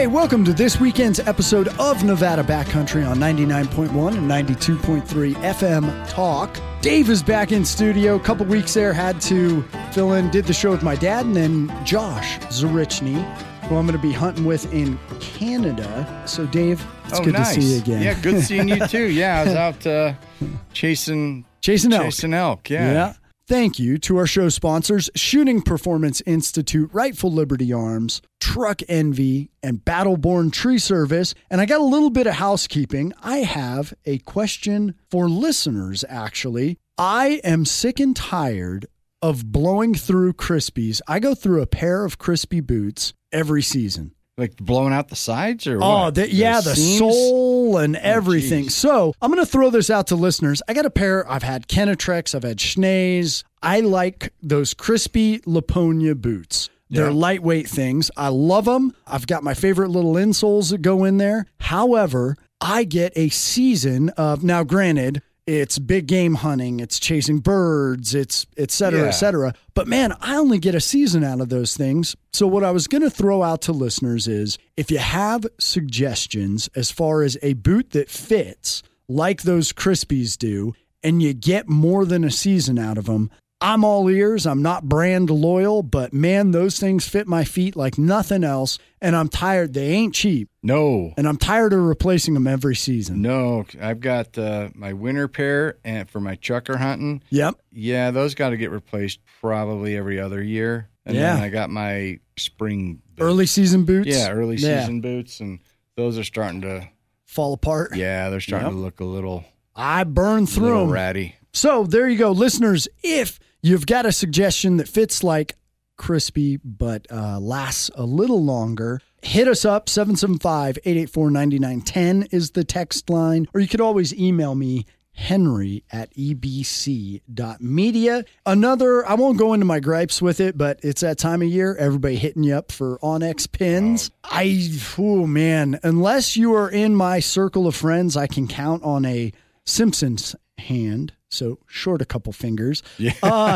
welcome to this weekend's episode of Nevada Backcountry on 99.1 and 92.3 FM Talk. Dave is back in studio. A couple weeks there, had to fill in, did the show with my dad, and then Josh Zarichny, who I'm going to be hunting with in Canada. So, Dave, it's good nice. To see you again. Yeah, good seeing you too. Yeah, I was out chasing elk. Yeah. Thank you to our show sponsors, Shooting Performance Institute, Rightful Liberty Arms, Truck Envy, and Battleborn Tree Service. And I got a little bit of housekeeping. I have a question for listeners, actually. I am sick and tired of blowing through Crispies. I go through a pair of Crispy boots every season. Like blowing out the sides or what? The sole and everything. So I'm going to throw this out to listeners. I got a pair. I've had Kenetrex. I've had Schnees. I like those Crispy Laponia boots. They're lightweight things. I love them. I've got my favorite little insoles that go in there. However, I get a season of, now granted, it's big game hunting, it's chasing birds, it's et cetera, et cetera. But man, I only get a season out of those things. So what I was going to throw out to listeners is, if you have suggestions as far as a boot that fits like those Crispies do, and you get more than a season out of them, I'm all ears. I'm not brand loyal, but man, those things fit my feet like nothing else. And I'm tired. They ain't cheap. No. And I'm tired of replacing them every season. No. I've got my winter pair and for my chucker hunting. Yep. Yeah, those got to get replaced probably every other year. And then I got my spring boots. Early season boots. Yeah, early season boots. And those are starting to fall apart. Yeah, they're starting to look a little. I burn through them. Ratty. So there you go, listeners. If you've got a suggestion that fits like Crispy but lasts a little longer, hit us up. 775-884-9910 is the text line. Or you could always email me, henry@ebc.media. Another, I won't go into my gripes with it, but it's that time of year, everybody hitting you up for Onyx pins. Unless you are in my circle of friends, I can count on a Simpsons hand, so short a couple fingers. Yeah.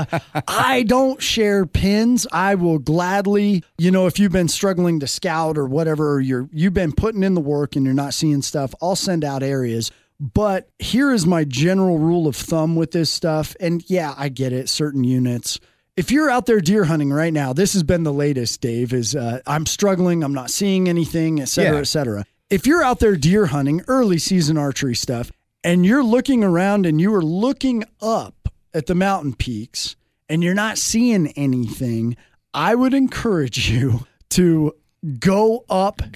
I don't share pins. I will gladly, if you've been struggling to scout or whatever, you've been putting in the work and you're not seeing stuff, I'll send out areas. But here is my general rule of thumb with this stuff. And yeah, I get it. Certain units. If you're out there deer hunting right now, this has been the latest, Dave, is I'm struggling. I'm not seeing anything, et cetera, et cetera. If you're out there deer hunting, early season archery stuff, and you're looking around and you are looking up at the mountain peaks and you're not seeing anything, I would encourage you to go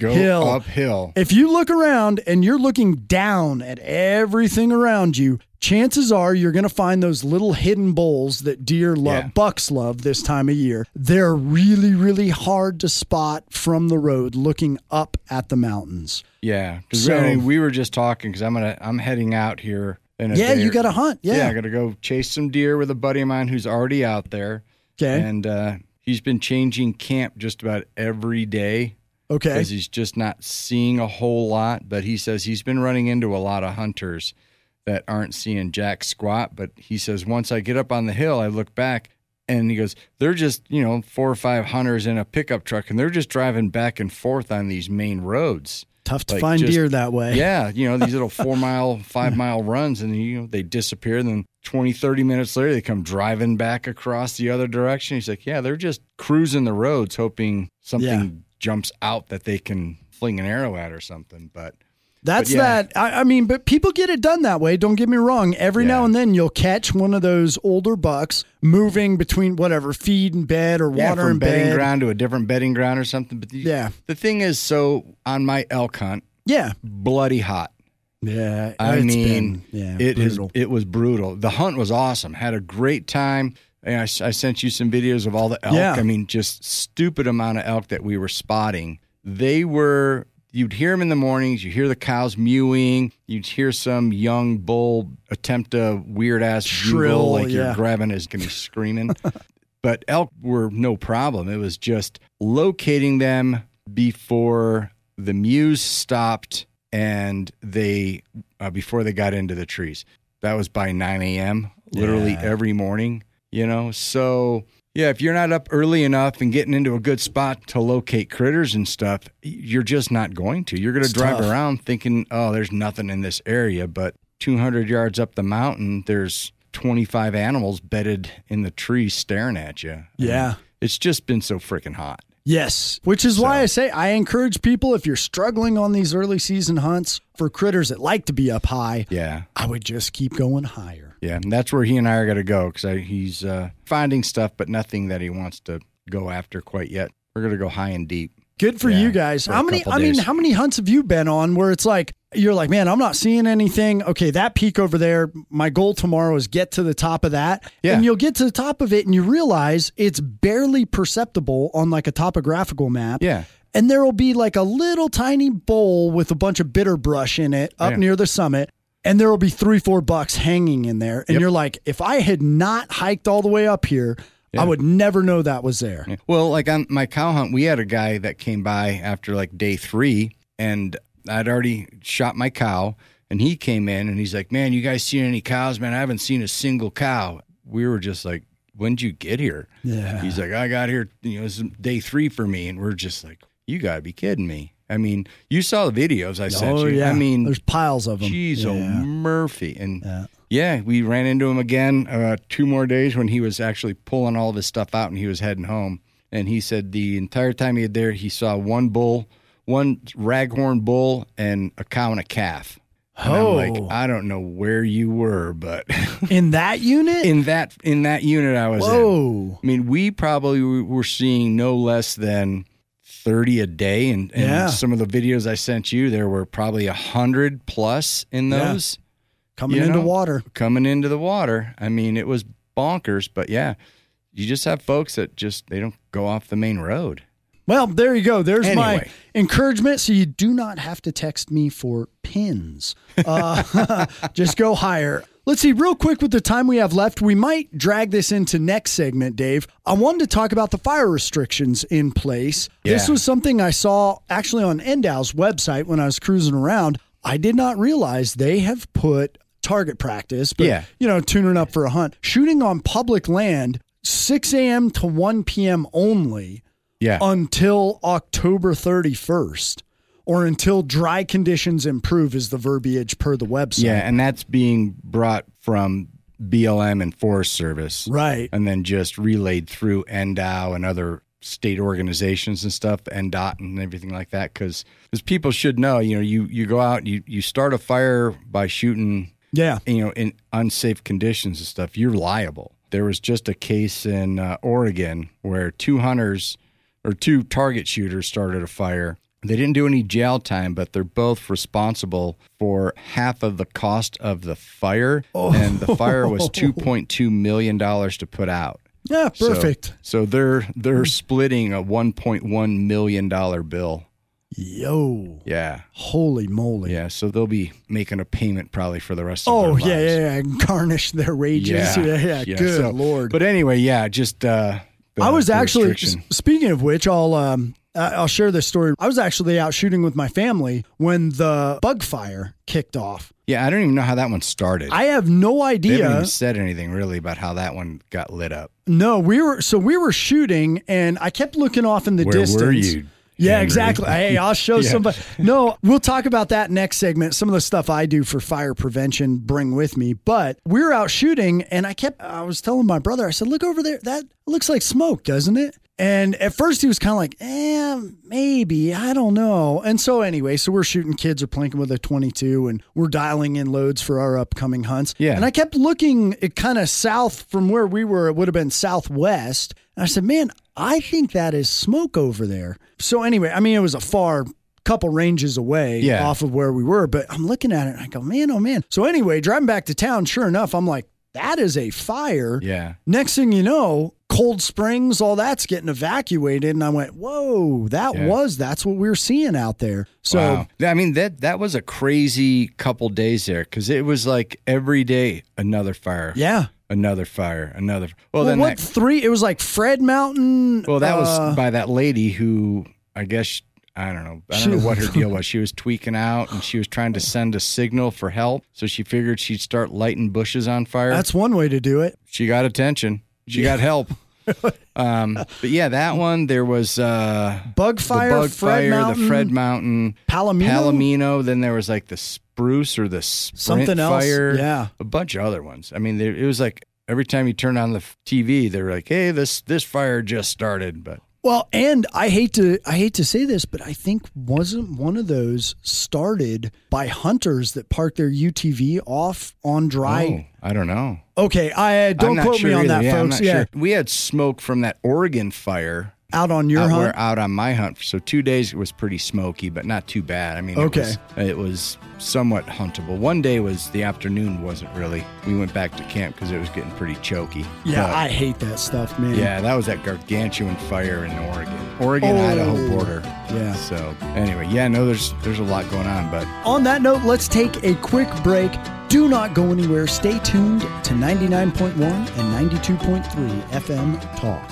uphill. If you look around and you're looking down at everything around you, chances are you're going to find those little hidden bowls that deer love, bucks love this time of year. They're really, really hard to spot from the road looking up at the mountains. Yeah, because we were just talking because I'm heading out here in a day. Yeah, you got to hunt. Yeah, I got to go chase some deer with a buddy of mine who's already out there. Okay, and he's been changing camp just about every day. Okay, because he's just not seeing a whole lot. But he says he's been running into a lot of hunters that aren't seeing jack squat. But he says once I get up on the hill, I look back. And he goes, they're just, 4 or 5 hunters in a pickup truck, and they're just driving back and forth on these main roads. Tough to find deer that way. Yeah, these little 4-mile, 5-mile runs, and they disappear. And then 20, 30 minutes later, they come driving back across the other direction. He's like, yeah, they're just cruising the roads, hoping something jumps out that they can fling an arrow at or something. But that. But people get it done that way. Don't get me wrong. Every now and then you'll catch one of those older bucks moving between whatever feed and bed or water and bed. Bedding ground to a different bedding ground or something. But the thing is, so on my elk hunt, bloody hot. Yeah, it was brutal. The hunt was awesome. Had a great time. And I sent you some videos of all the elk. Yeah. Just stupid amount of elk that we were spotting. You'd hear them in the mornings. You hear the cows mewing. You'd hear some young bull attempt a weird-ass shrill, like you're grabbing his and he's screaming. But elk were no problem. It was just locating them before the mews stopped and before they got into the trees. That was by 9 a.m., literally every morning, So Yeah, if you're not up early enough and getting into a good spot to locate critters and stuff, you're just not going to. You're going to drive around thinking, oh, there's nothing in this area. But 200 yards up the mountain, there's 25 animals bedded in the trees staring at you. Yeah. It's just been so freaking hot. Yes, which is why I say I encourage people, if you're struggling on these early season hunts for critters that like to be up high, I would just keep going higher. Yeah, and that's where he and I are going to go, because he's finding stuff, but nothing that he wants to go after quite yet. We're going to go high and deep. Good for you guys. How many hunts have you been on where it's like, you're like, man, I'm not seeing anything. Okay, that peak over there, my goal tomorrow is get to the top of that. Yeah. And you'll get to the top of it and you realize it's barely perceptible on like a topographical map. Yeah. And there will be like a little tiny bowl with a bunch of bitter brush in it up near the summit. And there will be 3-4 bucks hanging in there. And you're like, if I had not hiked all the way up here, I would never know that was there. Yeah. Well, like on my cow hunt, we had a guy that came by after like day 3, and I'd already shot my cow, and he came in and he's like, man, you guys seen any cows? Man, I haven't seen a single cow. We were just like, when'd you get here? Yeah. He's like, I got here, this is day 3 for me. And we're just like, you gotta be kidding me. I mean, you saw the videos I sent you. Yeah. I mean, there's piles of them. Jeez, Murphy. And we ran into him again 2 more days when he was actually pulling all this stuff out and he was heading home. And he said the entire time he had there, he saw one raghorn bull and a cow and a calf. And I'm like, I don't know where you were, but in that unit? in that unit I was in. I mean, we probably were seeing no less than 30 a day, and some of the videos I sent you, there were probably 100 plus in those. Coming into the water. I mean, it was bonkers, but you just have folks that they don't go off the main road. Well, there you go. There's my encouragement. So you do not have to text me for pins. Just go higher. Let's see, real quick with the time we have left, we might drag this into next segment, Dave. I wanted to talk about the fire restrictions in place. Yeah. This was something I saw actually on NDOW's website when I was cruising around. I did not realize they have put target practice, but tuning up for a hunt, shooting on public land, 6 a.m. to 1 p.m. only until October 31st. Or until dry conditions improve is the verbiage per the website. Yeah, and that's being brought from BLM and Forest Service. Right. And then just relayed through NDOW and other state organizations and stuff, NDOT and everything like that. Because people should know, you go out, you start a fire by shooting, in unsafe conditions and stuff, you're liable. There was just a case in Oregon where 2 target shooters started a fire. They didn't do any jail time, but they're both responsible for half of the cost of the fire. And the fire was $2.2 million to put out. Yeah, perfect. So they're splitting a $1.1 million bill. Yo. Yeah. Holy moly. Yeah, so they'll be making a payment probably for the rest of their lives. Yeah. Garnish their wages. Yeah. Good Lord. But anyway, just... I was actually, speaking of which, I'll share this story. I was actually out shooting with my family when the bug fire kicked off. Yeah, I don't even know how that one started. I have no idea. They haven't even said anything really about how that one got lit up. No, we were shooting, and I kept looking off in the distance. Where were you? Yeah, exactly. Hey, I'll show somebody. No, we'll talk about that next segment. Some of the stuff I do for fire prevention, bring with me. But we were out shooting, and I was telling my brother, I said, look over there. That looks like smoke, doesn't it? And at first he was kind of like, maybe, I don't know. And so anyway, we're shooting, kids are plinking with a 22 and we're dialing in loads for our upcoming hunts. Yeah. And I kept looking kind of south from where we were. It would have been southwest. And I said, man, I think that is smoke over there. So anyway, I mean, it was a far couple ranges away off of where we were, but I'm looking at it and I go, man, oh man. So anyway, driving back to town, sure enough, I'm like, that is a fire. Yeah. Next thing you know, Cold Springs, all that's getting evacuated. And I went, whoa, that's what we were seeing out there. So, wow. I mean, that was a crazy couple days there because it was like every day, another fire. Yeah. Another fire, another. It was like Fred Mountain. Well, that was by that lady who, I guess, I don't know what her deal was. She was tweaking out and she was trying to send a signal for help. So she figured she'd start lighting bushes on fire. That's one way to do it. She got attention. She got help. But yeah, that one, there was Bug Fire, the Fred Mountain, Palomino. Then there was like the Spruce or the Sprint Something else. Fire. Yeah. A bunch of other ones. I mean, it was like every time you turn on the TV, they're like, hey, this fire just started. But well, and I hate to say this, but I think wasn't one of those started by hunters that parked their UTV off on dry? I don't know. Okay, don't quote me on that, folks. Sure. We had smoke from that Oregon fire. Out on your hunt? Out on my hunt. So 2 days it was pretty smoky, but not too bad. I mean, it was somewhat huntable. One day the afternoon wasn't really. We went back to camp because it was getting pretty choky. Yeah, I hate that stuff, man. Yeah, that was that gargantuan fire in Oregon-Idaho border. Yeah. So anyway, there's a lot going on. But on that note, let's take a quick break. Do not go anywhere. Stay tuned to 99.1 and 92.3 FM Talk.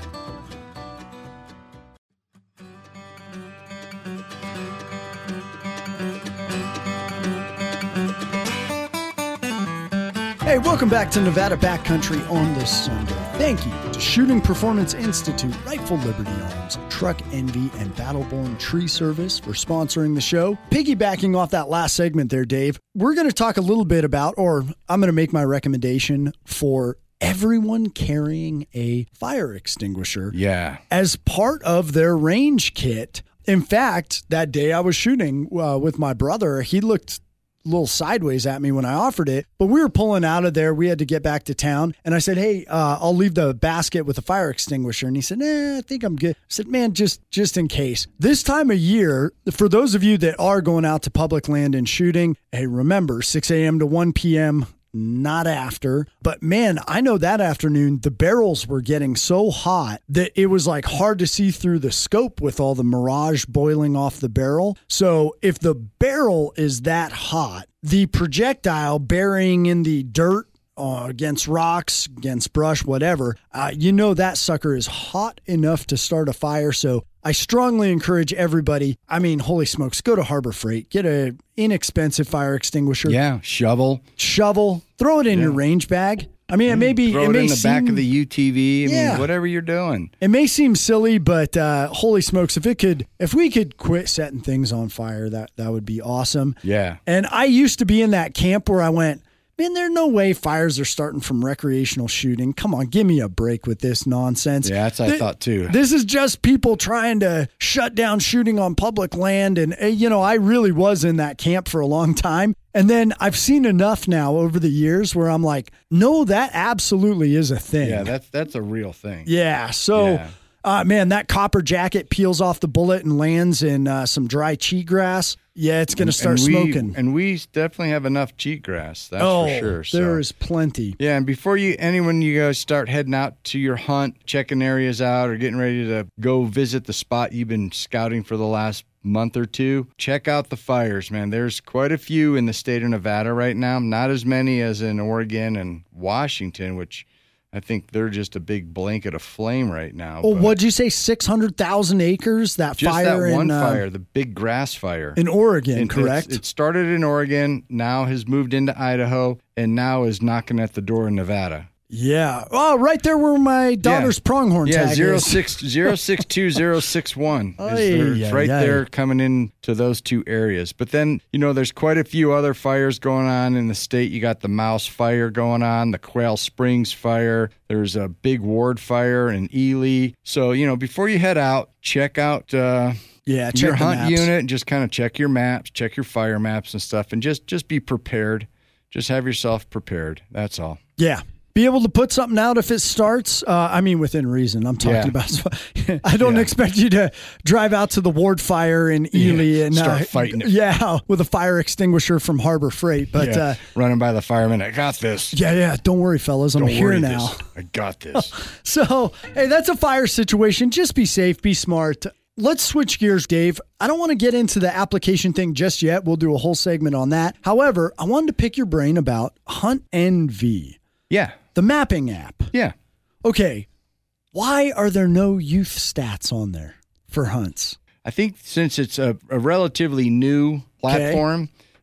Hey, welcome back to Nevada Backcountry on this Sunday. Thank you to Shooting Performance Institute, Rightful Liberty Arms, Truck Envy, and Battleborn Tree Service for sponsoring the show. Piggybacking off that last segment there, Dave, we're going to talk a little bit about, or I'm going to make my recommendation for everyone carrying a fire extinguisher as part of their range kit. In fact, that day I was shooting with my brother, he looked a little sideways at me when I offered it, but we were pulling out of there. We had to get back to town. And I said, hey, I'll leave the basket with the fire extinguisher. And he said, I think I'm good. I said, man, just in case. This time of year, for those of you that are going out to public land and shooting, hey, remember 6 a.m. to 1 p.m., not after. But man, I know that afternoon, the barrels were getting so hot that it was like hard to see through the scope with all the mirage boiling off the barrel. So if the barrel is that hot, the projectile burying in the dirt against rocks, against brush, whatever, that sucker is hot enough to start a fire. So I strongly encourage everybody, holy smokes, go to Harbor Freight, get an inexpensive fire extinguisher. Yeah, shovel, throw it in your range bag. It may throw it in the back of the UTV. Whatever you're doing. It may seem silly, but holy smokes, if we could quit setting things on fire, that would be awesome. Yeah. And I used to be in that camp where I went, man, there's no way fires are starting from recreational shooting. Come on, give me a break with this nonsense. Yeah, that's what I thought too. This is just people trying to shut down shooting on public land. And, I really was in that camp for a long time. And then I've seen enough now over the years where I'm like, no, that absolutely is a thing. Yeah, that's a real thing. Yeah, so... man, that copper jacket peels off the bullet and lands in some dry cheatgrass. Yeah, it's going to start smoking. And we definitely have enough cheatgrass, that's for sure. So. There is plenty. Yeah, and before you guys start heading out to your hunt, checking areas out, or getting ready to go visit the spot you've been scouting for the last month or two, check out the fires, man. There's quite a few in the state of Nevada right now. Not as many as in Oregon and Washington, which I think they're just a big blanket of flame right now. Oh, what'd you say? 600,000 acres? That just fire that one fire, the big grass fire in Oregon, correct? It started in Oregon, now has moved into Idaho, and now is knocking at the door in Nevada. Yeah. Oh, right there where my daughter's pronghorn tag is. 062061. It's right there coming in to those two areas. But then, there's quite a few other fires going on in the state. You got the Mouse Fire going on, the Quail Springs Fire. There's a big Ward Fire in Ely. So, before you head out, check out your hunt unit and just kind of check your maps, check your fire maps and stuff, and just be prepared. Just have yourself prepared. That's all. Yeah. Be able to put something out if it starts. Within reason. I'm talking about. I don't expect you to drive out to the Ward Fire in Ely and start fighting it. Yeah, with a fire extinguisher from Harbor Freight. But running by the firemen, I got this. Yeah. Don't worry, fellas. I'm here now. I got this. So, hey, that's a fire situation. Just be safe. Be smart. Let's switch gears, Dave. I don't want to get into the application thing just yet. We'll do a whole segment on that. However, I wanted to pick your brain about Hunt NV. Yeah. The mapping app. Yeah. Okay. Why are there no youth stats on there for hunts? I think since it's a relatively new platform,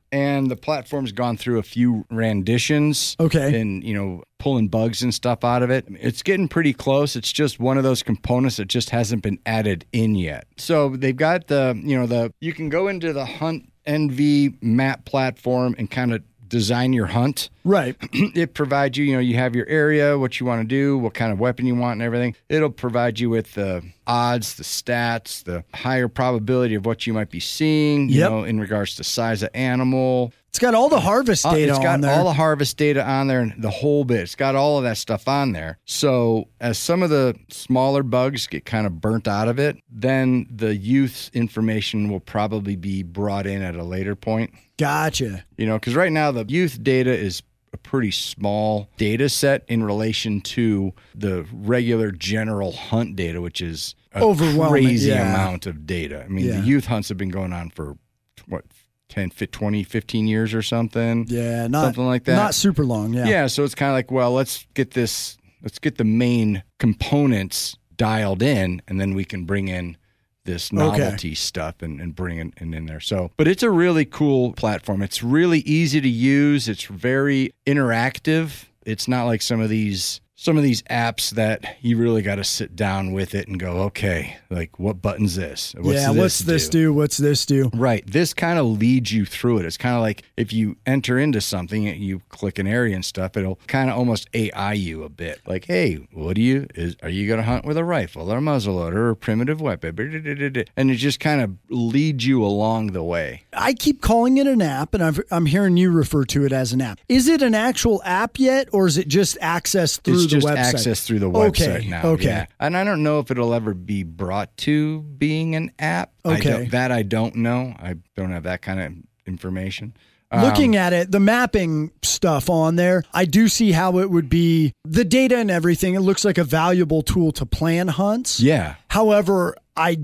and the platform's gone through a few renditions. Okay. And, pulling bugs and stuff out of it. It's getting pretty close. It's just one of those components that just hasn't been added in yet. So they've got you can go into the Hunt NV map platform and kind of design your hunt. Right. It provides you, you have your area, what you want to do, what kind of weapon you want and everything. It'll provide you with the odds, the stats, the higher probability of what you might be seeing, in regards to size of animal. It's got all the harvest data on there. It's got all the harvest data on there and the whole bit. It's got all of that stuff on there. So as some of the smaller bugs get kind of burnt out of it, then the youth's information will probably be brought in at a later point. Gotcha. Because right now the youth data is a pretty small data set in relation to the regular general hunt data, which is a crazy amount of data. I mean, the youth hunts have been going on for, 20, 15 years or something. Yeah, something like that. Not super long, yeah. Yeah, so it's kind of like, well, let's get the main components dialed in, and then we can bring in this novelty stuff and bring it in there. So, but it's a really cool platform. It's really easy to use. It's very interactive. It's not like some of these apps that you really got to sit down with it and go, okay, like what button's this? What's this do? What's this do? Right. This kind of leads you through it. It's kind of like if you enter into something, you click an area and stuff, it'll kind of almost AI you a bit. Like, hey, are you going to hunt with a rifle or a muzzleloader or a primitive weapon? And it just kind of leads you along the way. I keep calling it an app, and I'm hearing you refer to it as an app. Is it an actual app yet, or is it just access through the website? Access through the website now. Okay. Yeah. And I don't know if it'll ever be brought to being an app. Okay. I don't know. I don't have that kind of information. Looking at it, the mapping stuff on there, I do see how it would be the data and everything. It looks like a valuable tool to plan hunts. Yeah. However, I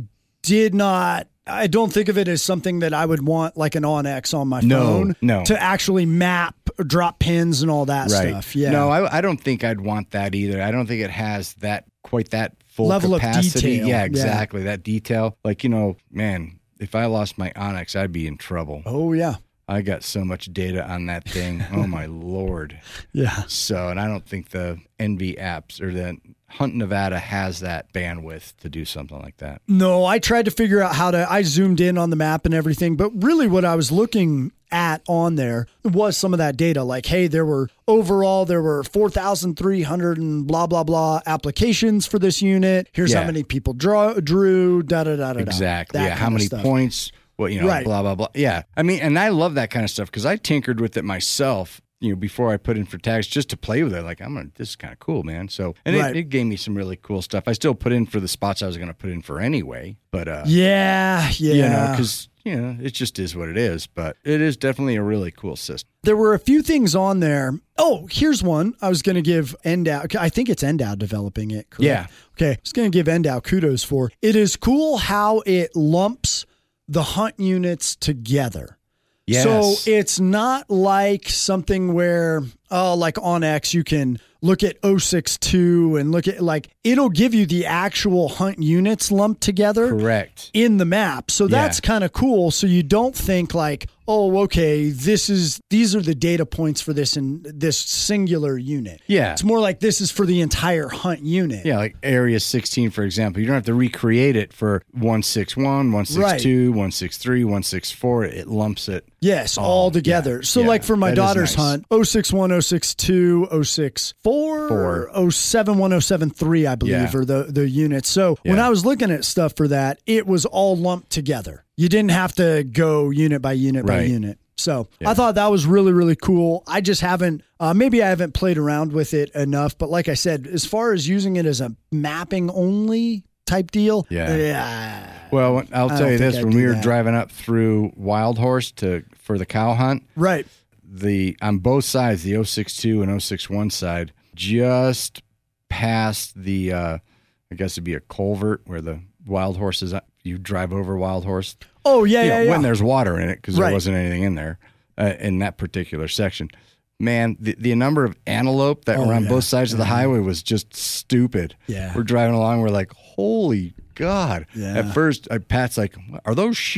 don't think of it as something that I would want like an OnX on my phone to actually map, drop pins and all that stuff. Yeah. No, I don't think I'd want that either. I don't think it has quite that full level capacity. Of detail. Yeah, exactly. Yeah. That detail. Like, man, if I lost my OnX, I'd be in trouble. Oh, yeah. I got so much data on that thing. Oh, my Lord. Yeah. So, and I don't think the NV apps or the Hunt Nevada has that bandwidth to do something like that. No, I tried to figure out I zoomed in on the map and everything, but really what I was looking at on there was some of that data. Like, hey, there were 4,300 and blah, blah, blah applications for this unit. Here's how many people drew, da-da-da-da-da. Exactly. Yeah, how many points, blah, blah, blah. Yeah. I mean, and I love that kind of stuff because I tinkered with it myself, before I put in for tags just to play with it. Like, this is kind of cool, man. So, and it gave me some really cool stuff. I still put in for the spots I was going to put in for anyway, but, yeah. Because, it just is what it is, but it is definitely a really cool system. There were a few things on there. Oh, here's one I was going to give Endow. I think it's Endow developing it. Correct? Yeah. Okay. I was going to give Endow kudos for. It is cool how it lumps the hunt units together. Yes. So it's not like something where, like OnX, you can look at 062 and look at it'll give you the actual hunt units lumped together. Correct. In the map. So that's kind of cool. So you don't think like, oh, okay, these are the data points for this in this singular unit. Yeah. It's more like this is for the entire hunt unit. Yeah, like Area 16, for example. You don't have to recreate it for 161, 162, 163, 164. It lumps it. Yes, all together. Yeah, so like for my daughter's hunt, 061, 062, 064, 071, 073, I believe, are the units. So when I was looking at stuff for that, it was all lumped together. You didn't have to go unit by unit by unit. So I thought that was really, really cool. I just haven't, maybe I haven't played around with it enough. But like I said, as far as using it as a mapping only type deal. Yeah. Well, I'll tell you this, when we were driving up through Wild Horse for the cow hunt. Right. On both sides, the 062 and 061 side, just past the, I guess it'd be a culvert where the Wild Horse is. You drive over Wild Horse. Oh, yeah. When there's water in it, because there wasn't anything in there in that particular section. Man, the number of antelope that were on both sides of the highway was just stupid. Yeah. We're driving along. We're like, holy God. Yeah. At first, Pat's like, are those sheep?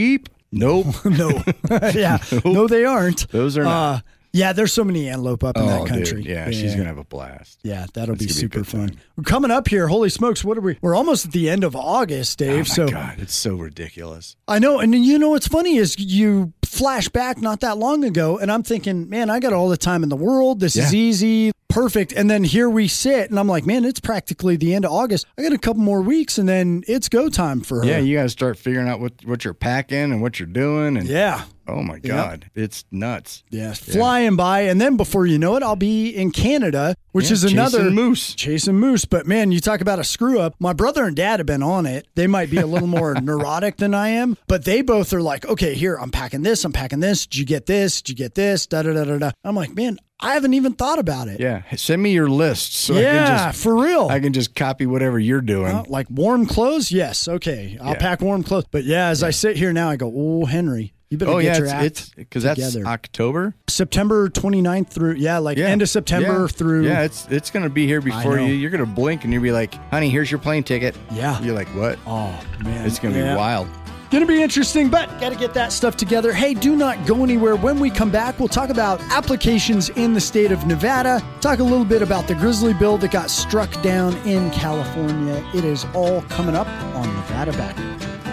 Nope. No. Yeah. Nope. No, they aren't. Those are not. Yeah, there's so many antelope up in that country. Dude. Yeah, she's gonna have a blast. Yeah, that'll be That's super gonna be a good fun. time. We're coming up here. Holy smokes, what are we? We're almost at the end of August, Dave. Oh my God, it's so ridiculous. I know, and you know what's funny is you flash back not that long ago, and I'm thinking, man, I got all the time in the world. This is easy, perfect. And then here we sit, and I'm like, man, it's practically the end of August. I got a couple more weeks, and then it's go time for her. Yeah, you got to start figuring out what you're packing and what you're doing. And yeah. Oh my God, it's nuts. Yeah, flying by, and then before you know it, I'll be in Canada, which is another chasing moose. But man, you talk about a screw up. My brother and dad have been on it. They might be a little more neurotic than I am, but they both are like, okay, here, I'm packing this. Did you get this? Did you get this? Da da da da da. I'm like, man, I haven't even thought about it. Yeah, send me your list. So for real. I can just copy whatever you're doing. Like warm clothes? Yes. Okay, I'll pack warm clothes. But yeah, as I sit here now, I go, oh, Henry. You better get your act because that's October, September 29th through end of September through. Yeah, it's going to be here before you. You're going to blink and you'll be like, honey, here's your plane ticket. Yeah. You're like, what? Oh man, it's going to be wild. Going to be interesting, but got to get that stuff together. Hey, do not go anywhere. When we come back, we'll talk about applications in the state of Nevada, talk a little bit about the grizzly bill that got struck down in California. It is all coming up on Nevada Backcountry.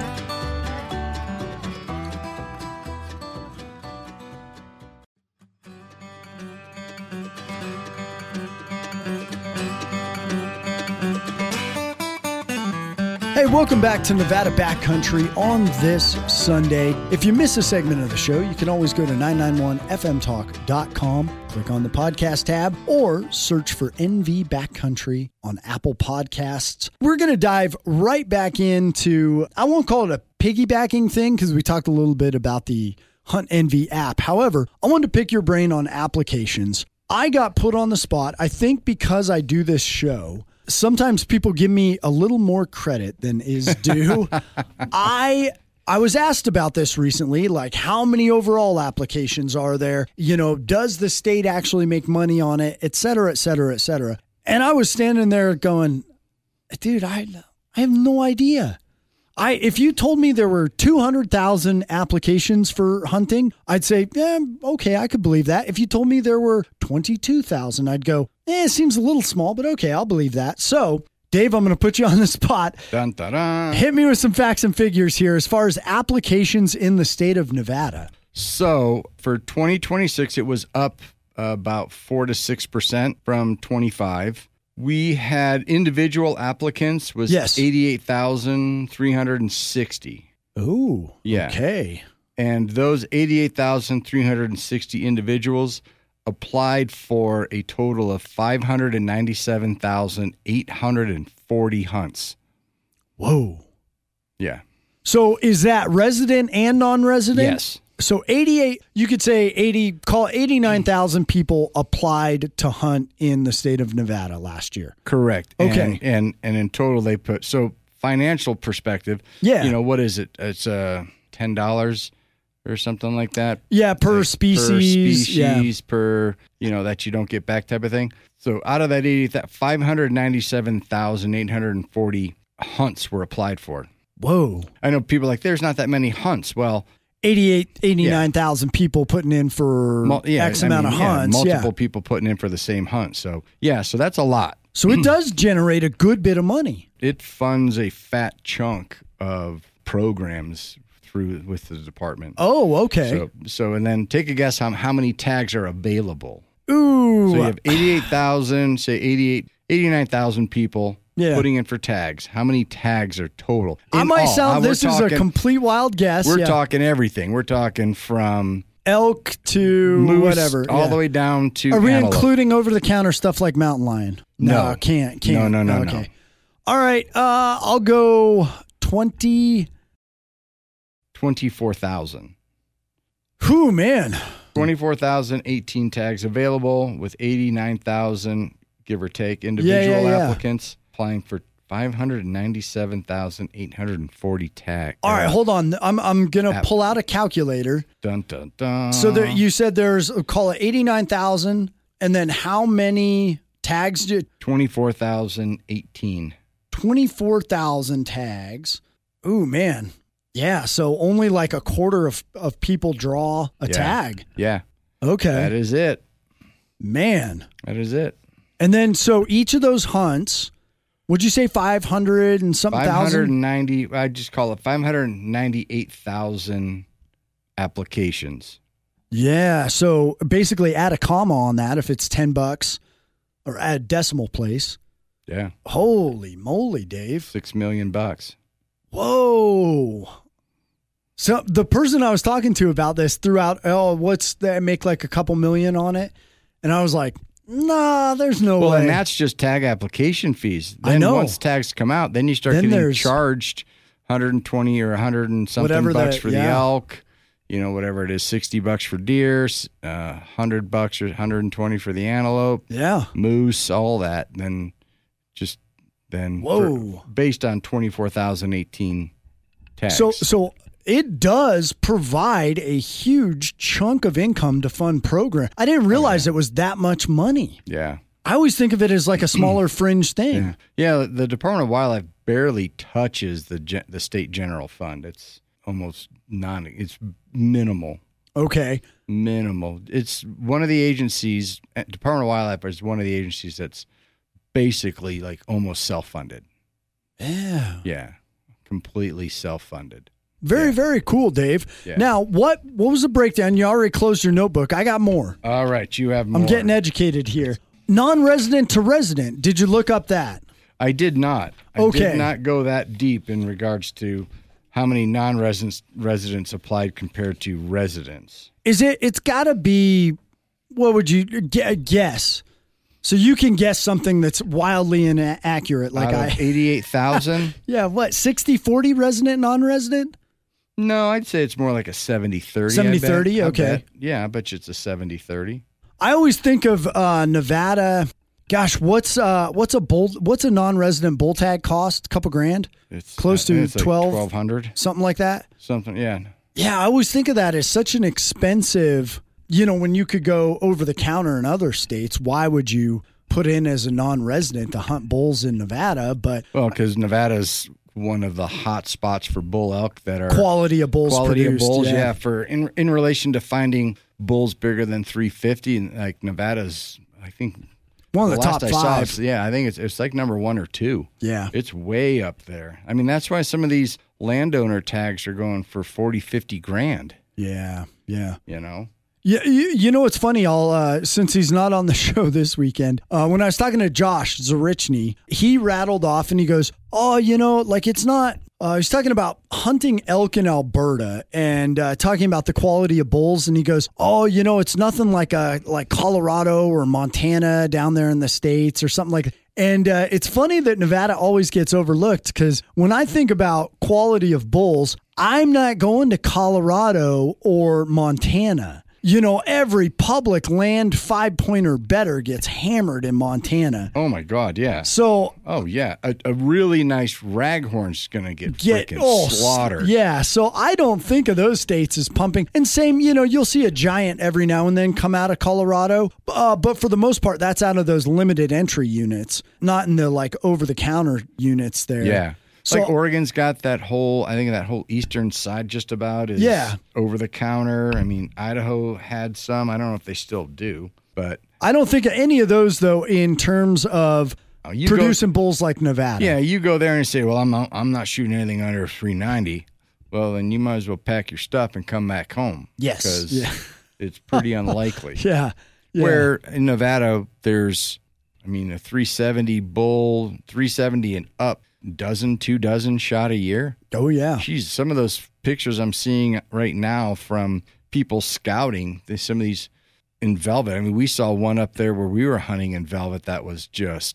Hey, welcome back to Nevada Backcountry on this Sunday. If you miss a segment of the show, you can always go to 991fmtalk.com, click on the podcast tab, or search for NV Backcountry on Apple Podcasts. We're going to dive right back into, I won't call it a piggybacking thing because we talked a little bit about the Hunt NV app. However, I wanted to pick your brain on applications. I got put on the spot, I think because I do this show. Sometimes people give me a little more credit than is due. I was asked about this recently, like how many overall applications are there? You know, does the state actually make money on it, et cetera, et cetera, et cetera. And I was standing there going, dude, I have no idea. If you told me there were 200,000 applications for hunting, I'd say, yeah, okay, I could believe that. If you told me there were 22,000, I'd go, it seems a little small, but okay, I'll believe that. So, Dave, I'm going to put you on the spot. Dun, dun, dun. Hit me with some facts and figures here as far as applications in the state of Nevada. So, for 2026, it was up about 4 to 6% from 25. We had individual applicants was 88,360. Oh, yeah. Okay. And those 88,360 individuals applied for a total of 597,840 hunts. Whoa. Yeah. So is that resident and non-resident? Yes. So 88, you could say 89,000 people applied to hunt in the state of Nevada last year. Correct. Okay. And in total they put, so financial perspective, what is it? It's $10 or something like that. Yeah, per species. Per, that you don't get back type of thing. So out of that 597,840 hunts were applied for. Whoa. I know people are like, there's not that many hunts. Well, 89,000 people putting in for X amount of hunts. Multiple people putting in for the same hunt. So, so that's a lot. So it does generate a good bit of money. It funds a fat chunk of programs with the department. Oh, okay. So and then take a guess how many tags are available. Ooh. So you have 89,000 people putting in for tags. How many tags are total? This is a complete wild guess. We're talking everything. We're talking from elk to moose, whatever. All the way down to Are we antelope. Including over-the-counter stuff like mountain lion? No. Can't. No. Okay. All right. I'll go 24,000. Whew, man. 24,018 tags available with 89,000, give or take, individual applicants applying for 597,840 tags. All right, hold on. I'm going to pull out a calculator. Dun, dun, dun. So you said there's, call it 89,000, and then how many tags? 24,018. 24,000 tags. Ooh, man. Yeah, so only like a quarter of people draw a tag. Yeah. Okay. That is it. Man. That is it. And then, so each of those hunts, would you say 500 and something thousand? 590, I just call it 598,000 applications. Yeah, so basically add a comma on that if it's $10 or add a decimal place. Yeah. Holy moly, Dave. $6 million. Whoa. So the person I was talking to about this threw out, what's that? Make like a couple million on it. And I was like, nah, there's no way. Well, and that's just tag application fees. Then I know. Once tags come out, then you start getting charged 120 or 100 and something bucks for the elk. You know, whatever it is, $60 for deer, $100 or 120 for the antelope. Yeah. Moose, all that. Whoa. Based on 24,018 tags. So it does provide a huge chunk of income to fund program. I didn't realize it was that much money. Yeah. I always think of it as like a smaller fringe thing. Yeah. The Department of Wildlife barely touches the state general fund. It's almost it's minimal. Okay. Minimal. It's one of the agencies, Department of Wildlife is one of the agencies that's basically like almost self-funded. Yeah. Yeah. Completely self-funded. Very cool, Dave. Yeah. Now, what was the breakdown? You already closed your notebook. I got more. All right. You have more. I'm getting educated here. Non-resident to resident. Did you look up that? I did not. I did not go that deep in regards to how many non-residents applied compared to residents. It's got to be, what would you guess? So you can guess something that's wildly inaccurate. Like 88,000? Yeah, what, 60-40 resident, non-resident? No, I'd say it's more like a 70-30. 70-30, okay. Yeah, I bet you it's a 70-30. I always think of Nevada. Gosh, what's a non-resident bull tag cost? A couple grand? It's close to it's like 1,200, something like that. Something, yeah. Yeah, I always think of that as such an expensive. You know, when you could go over the counter in other states, why would you put in as a non-resident to hunt bulls in Nevada? Because Nevada's one of the hot spots for bull elk that are quality of bulls produced. Yeah. For in relation to finding bulls bigger than 350, and like Nevada's, I think. One of the top 5. I think it's like number 1 or 2. Yeah. It's way up there. I mean, that's why some of these landowner tags are going for 40, 50 grand. Yeah. You know? Yeah, you know what's funny? Since he's not on the show this weekend, when I was talking to Josh Zarichny, he rattled off and he goes, it's not. He's talking about hunting elk in Alberta and talking about the quality of bulls, and he goes, it's nothing like Colorado or Montana down there in the States or something like that. And it's funny that Nevada always gets overlooked, because when I think about quality of bulls, I'm not going to Colorado or Montana. You know, every public land 5-pointer better gets hammered in Montana. Oh, my God, yeah. So... Oh, yeah. A really nice raghorn's going to get freaking slaughtered. Yeah, so I don't think of those states as pumping. And same, you'll see a giant every now and then come out of Colorado. But for the most part, that's out of those limited entry units, not in the, over-the-counter units there. Yeah. So, Oregon's got that whole eastern side just about is over the counter. I mean, Idaho had some. I don't know if they still do, but I don't think of any of those though in terms of producing bulls like Nevada. Yeah, you go there and say, "Well, I'm not shooting anything under 390." Well, then you might as well pack your stuff and come back home. Yes, because it's pretty unlikely. Yeah. Where in Nevada, there's, a 370 bull, 370 and up. 2 dozen shot a year. Oh, yeah. Geez, some of those pictures I'm seeing right now from people scouting, some of these in velvet. I mean, we saw one up there where we were hunting in velvet that was just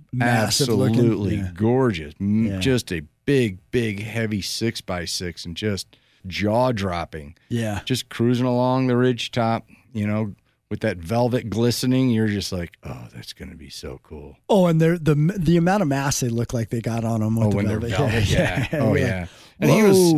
absolutely gorgeous. Yeah. Just a big, heavy 6x6 and just jaw-dropping. Yeah. Just cruising along the ridge top, with that velvet glistening, you're just like, oh, that's going to be so cool. Oh, and the amount of mass they look like they got on them with the velvet. They're velvet, yeah. Oh, yeah. And he was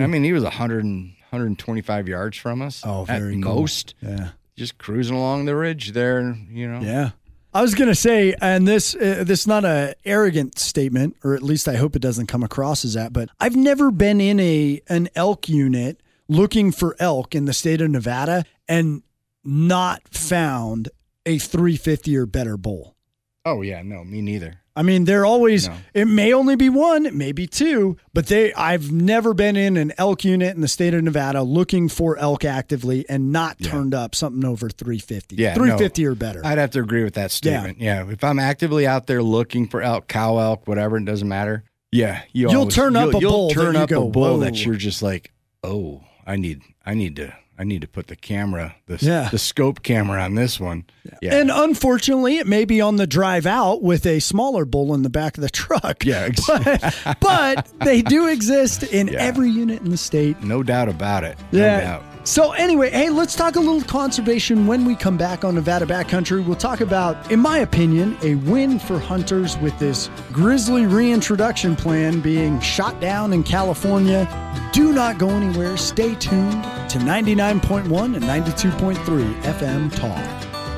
125 yards from us. Oh, very at cool. most. Yeah. Just cruising along the ridge there, Yeah. I was going to say, and this is not an arrogant statement, or at least I hope it doesn't come across as that, but I've never been in an elk unit looking for elk in the state of Nevada and not found a 350 or better bull. Oh, yeah. No, me neither. I mean, they're always, it may only be one, it may be two, but I've never been in an elk unit in the state of Nevada looking for elk actively and not turned up something over 350. Yeah, 350 or better. I'd have to agree with that statement. Yeah. If I'm actively out there looking for elk, cow elk, whatever, it doesn't matter. Yeah. You'll turn up a bull. You'll turn up a bull whoa. that you're just like, oh, I need to put the camera, the scope camera on this one. Yeah. And unfortunately, it may be on the drive out with a smaller bull in the back of the truck. Yeah. But they do exist in every unit in the state. No doubt about it. No doubt. So anyway, hey, let's talk a little conservation when we come back on Nevada Backcountry. We'll talk about, in my opinion, a win for hunters with this grizzly reintroduction plan being shot down in California. Do not go anywhere. Stay tuned to 99.1 and 92.3 FM Talk.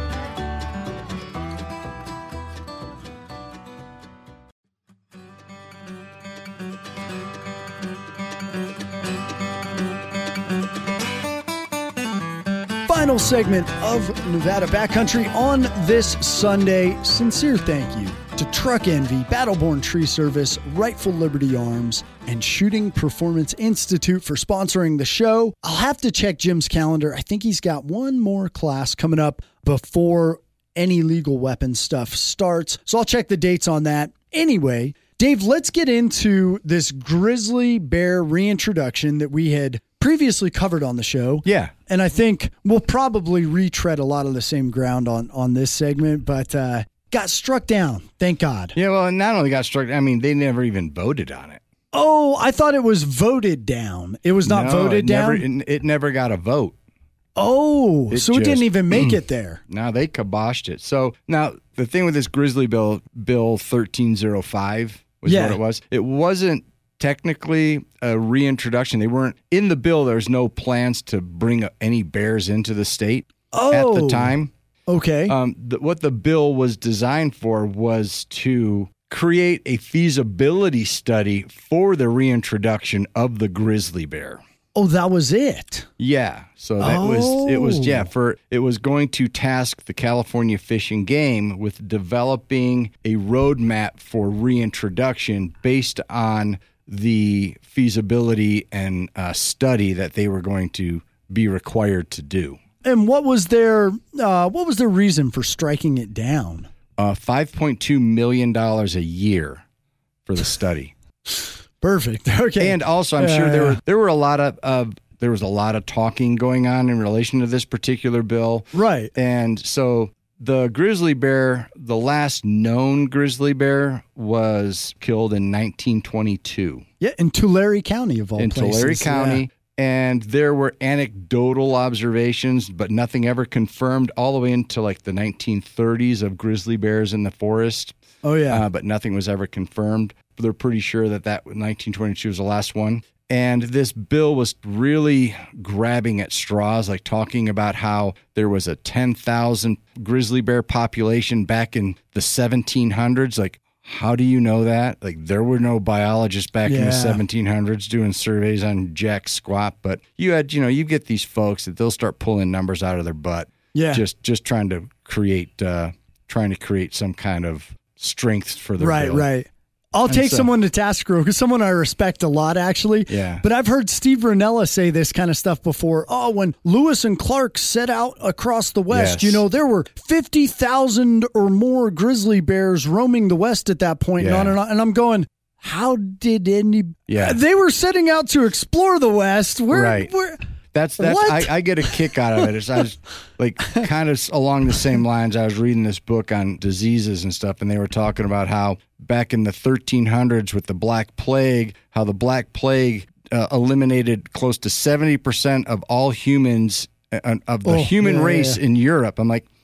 Final segment of Nevada Backcountry on this Sunday. Sincere thank you to Truck Envy, Battleborn Tree Service, Rightful Liberty Arms, and Shooting Performance Institute for sponsoring the show. I'll have to check Jim's calendar. I think he's got one more class coming up before any legal weapons stuff starts. So I'll check the dates on that. Anyway, Dave, let's get into this grizzly bear reintroduction that we had previously covered on the show. Yeah. And I think we'll probably retread a lot of the same ground on this segment, but got struck down. Thank God. Yeah, well, not only got struck, I mean, they never even voted on it. Oh, I thought it was voted down. It was not voted down? It never got a vote. Oh, it didn't even make it there. No, they kiboshed it. So now the thing with this Grizzly Bill 1305 was what it was. It wasn't technically a reintroduction. They weren't in the bill. There's no plans to bring any bears into the state at the time. Okay. What the bill was designed for was to create a feasibility study for the reintroduction of the grizzly bear. Oh, that was it. Yeah. So that it was going to task the California Fish and Game with developing a roadmap for reintroduction based on the feasibility and study that they were going to be required to do. And what was their reason for striking it down? $5.2 million a year for the study. Perfect. Okay. And also, I'm sure there was a lot of talking going on in relation to this particular bill. Right. And so the grizzly bear, the last known grizzly bear, was killed in 1922. Yeah, in Tulare County of all places. In Tulare County. Yeah. And there were anecdotal observations, but nothing ever confirmed all the way into like the 1930s of grizzly bears in the forest. Oh, yeah. But nothing was ever confirmed. They're pretty sure that 1922 was the last one. And this bill was really grabbing at straws, like talking about how there was a 10,000 grizzly bear population back in the 1700s. Like, how do you know that? Like, there were no biologists back in the 1700s doing surveys on jack squat. But you get these folks that they'll start pulling numbers out of their butt. Yeah. Just trying to create some kind of strength for their bill. Right. I'll take someone to task, because someone I respect a lot, actually. Yeah. But I've heard Steve Rinella say this kind of stuff before. Oh, when Lewis and Clark set out across the West, there were 50,000 or more grizzly bears roaming the West at that point. And on and on. And I'm going, how did they were setting out to explore the West. That's I get a kick out of it. I was like kind of along the same lines. I was reading this book on diseases and stuff, and they were talking about how back in the 1300s with the Black Plague, how the Black Plague eliminated close to 70% of all humans of the human race in Europe. I'm like,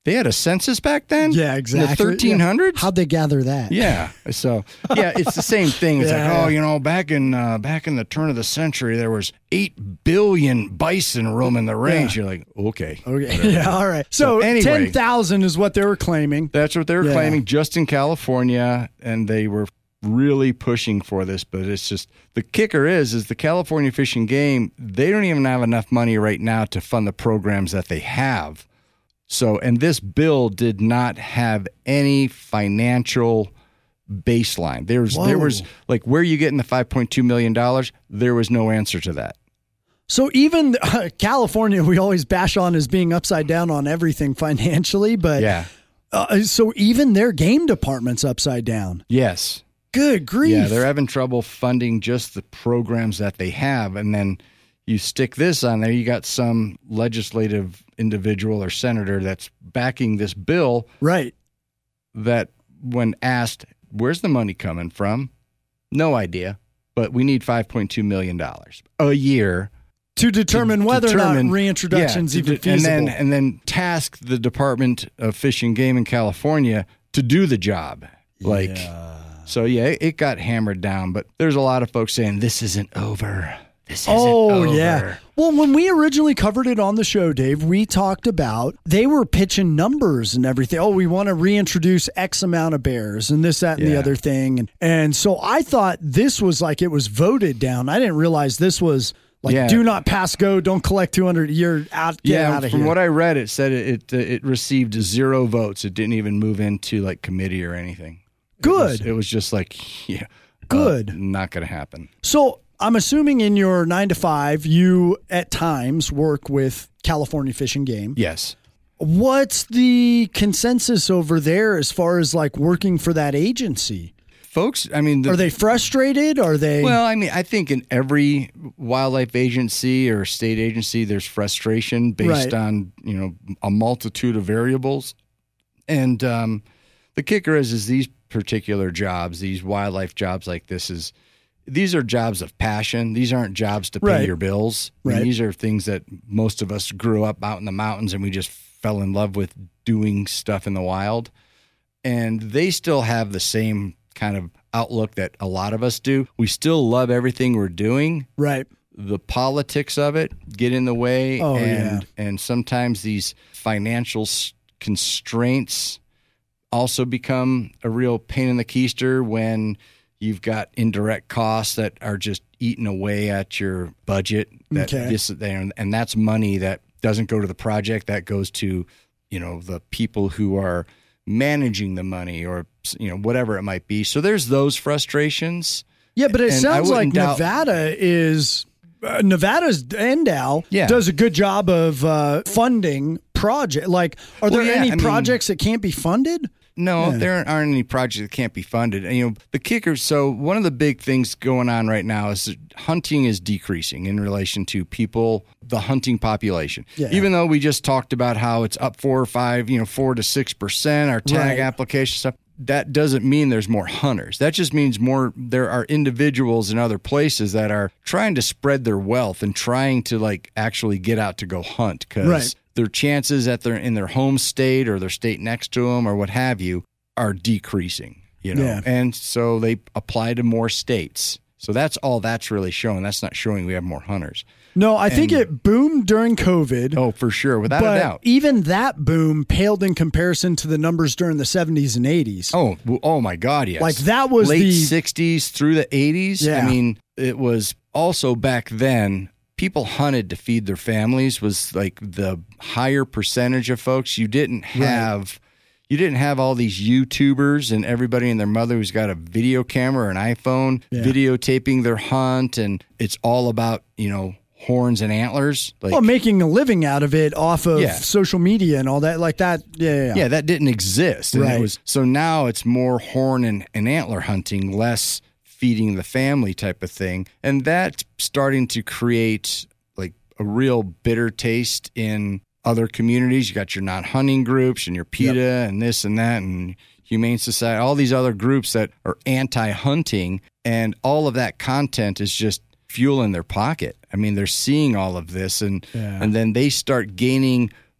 They had a census back then? Yeah, exactly. In the 1300s? How'd they gather that? Yeah. So, yeah, it's the same thing. It's back in the turn of the century, there was 8 billion bison roaming the range. You're like, okay. Yeah, all right. So anyway, 10,000 is what they were claiming. That's what they were claiming just in California, and they were really pushing for this, but it's just the kicker is the California Fish and Game, they don't even have enough money right now to fund the programs that they have. So, and this bill did not have any financial baseline. There was like, where are you getting the $5.2 million? There was no answer to that. So even California, we always bash on as being upside down on everything financially, but yeah. So even their game department's upside down. Yes. Good grief. Yeah, they're having trouble funding just the programs that they have. And then you stick this on there, you got some legislative individual or senator that's backing this bill. Right. That when asked, where's the money coming from? No idea. But we need $5.2 million a year to determine whether or not reintroduction's even feasible. And then task the Department of Fish and Game in California to do the job. So yeah, it got hammered down, but there's a lot of folks saying this isn't over. This isn't over. Yeah. Well, when we originally covered it on the show, Dave, we talked about they were pitching numbers and everything. Oh, we want to reintroduce X amount of bears and this, that, and the other thing. And so I thought this was like it was voted down. I didn't realize this was like, do not pass go, don't collect 200, you're out, get out of here. From what I read, it said it received 0 votes. It didn't even move into like committee or anything. Good. It was just like, good. Not going to happen. So I'm assuming in your 9 to 5, you at times work with California Fish and Game. Yes. What's the consensus over there as far as like working for that agency? Folks, I mean, are they frustrated? Are they? Well, I mean, I think in every wildlife agency or state agency, there's frustration based on, a multitude of variables. And the kicker is these particular jobs, these wildlife jobs like this these are jobs of passion. These aren't jobs to pay your bills. I mean, these are things that most of us grew up out in the mountains and we just fell in love with doing stuff in the wild. And they still have the same kind of outlook that a lot of us do. We still love everything we're doing. Right. The politics of it get in the way. And sometimes these financial constraints also become a real pain in the keister when you've got indirect costs that are just eating away at your budget. And that's money that doesn't go to the project. That goes to, the people who are managing the money or, whatever it might be. So there's those frustrations. Yeah, but it sounds like Nevada's NDOW does a good job of funding project. Like, are there any projects that can't be funded? No, there aren't any projects that can't be funded. And, the kicker, so one of the big things going on right now is that hunting is decreasing in relation to people, the hunting population. Yeah. Even though we just talked about how it's up 4 to 6%, our tag application stuff, that doesn't mean there's more hunters. That just means there are individuals in other places that are trying to spread their wealth and trying to actually get out to go hunt because their chances that they're in their home state or their state next to them or what have you are decreasing, And so they apply to more states. So that's all that's really showing. That's not showing we have more hunters. No, I think it boomed during COVID. Oh, for sure, without a doubt. Even that boom paled in comparison to the numbers during the 70s and 80s. Oh my God, yes. Like that was late 60s through the 80s. Yeah. I mean, it was also back then, people hunted to feed their families was like the higher percentage of folks. You didn't have all these YouTubers and everybody and their mother who's got a video camera or an iPhone videotaping their hunt, and it's all about, horns and antlers. Making a living out of it off of social media and all that like that. Yeah, that didn't exist. And so now it's more horn and antler hunting, less feeding the family type of thing. And that's starting to create like a real bitter taste in other communities. You got your non-hunting groups and your PETA and this and that and Humane Society, all these other groups that are anti-hunting, and all of that content is just fuel in their pocket. I mean, they're seeing all of this and then they start gaining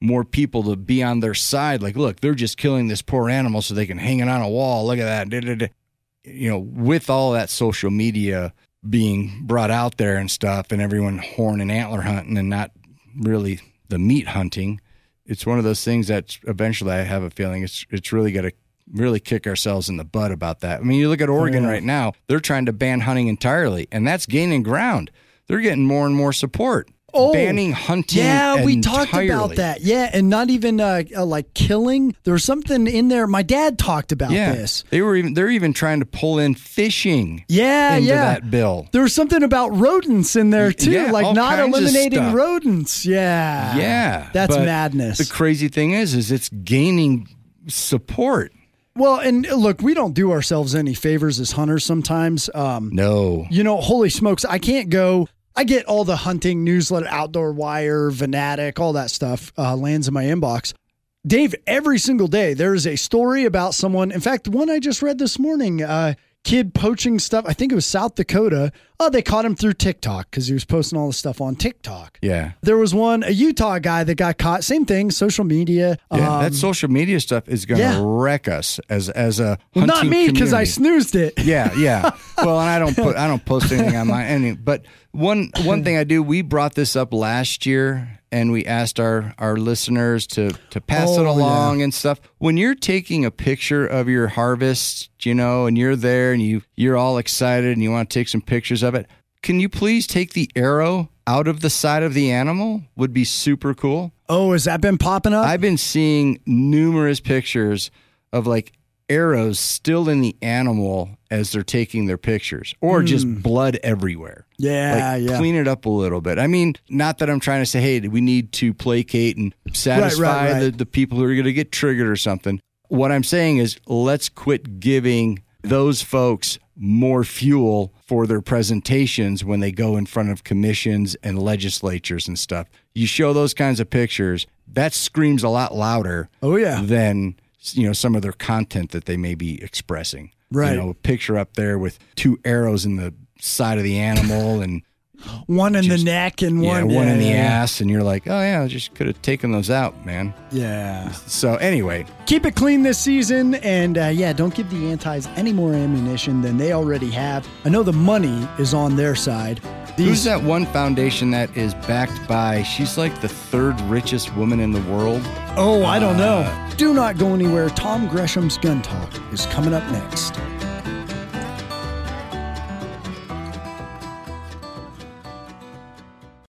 more people to be on their side. Like, look, they're just killing this poor animal so they can hang it on a wall. Look at that. You know, with all that social media being brought out there and stuff, and everyone horn and antler hunting and not really the meat hunting, it's one of those things that eventually I have a feeling it's really got to really kick ourselves in the butt about that. I mean, you look at Oregon right now, they're trying to ban hunting entirely, and that's gaining ground. They're getting more and more support. Banning hunting entirely. We talked about that. Yeah, and not even like killing. There was something in there. My dad talked about this. They're even trying to pull in fishing into that bill. There was something about rodents in there too, like not eliminating rodents. Yeah. That's madness. The crazy thing is it's gaining support. Well, and look, we don't do ourselves any favors as hunters sometimes. No. You know, holy smokes, I can't go. I get all the hunting newsletter, Outdoor Wire, Fanatic, all that stuff lands in my inbox. Dave, every single day there is a story about someone. In fact, one I just read this morning, kid poaching stuff. I think it was South Dakota. Oh, they caught him through TikTok because he was posting all this stuff on TikTok. Yeah. There was a Utah guy that got caught. Same thing, social media. Yeah, that social media stuff is going to wreck us as a hunting not me because I snoozed it. Yeah. Well, and I don't post anything on my but one thing I do. We brought this up last year, and we asked our listeners to pass it along and stuff. When you're taking a picture of your harvest, you know, and you're there and you're all excited and you want to take some pictures of it, can you please take the arrow out of the side of the animal? Would be super cool. Oh, has that been popping up? I've been seeing numerous pictures of like arrows still in the animal as they're taking their pictures, or just blood everywhere. Clean it up a little bit. I mean, not that I'm trying to say, hey, we need to placate and satisfy the people who are going to get triggered or something. What I'm saying is let's quit giving those folks more fuel for their presentations when they go in front of commissions and legislatures and stuff. You show those kinds of pictures, that screams a lot louder than, you know, some of their content that they may be expressing. Right. You know, a picture up there with 2 arrows in the side of the animal and one in the neck and one in the ass, and you're like, oh yeah, I just could have taken those out, man. Yeah. So anyway, keep it clean this season, and don't give the antis any more ammunition than they already have. I know the money is on their side. Who's that one foundation that is backed by, she's like the 3rd richest woman in the world? Oh, I don't know. Do not go anywhere. Tom Gresham's Gun Talk is coming up next.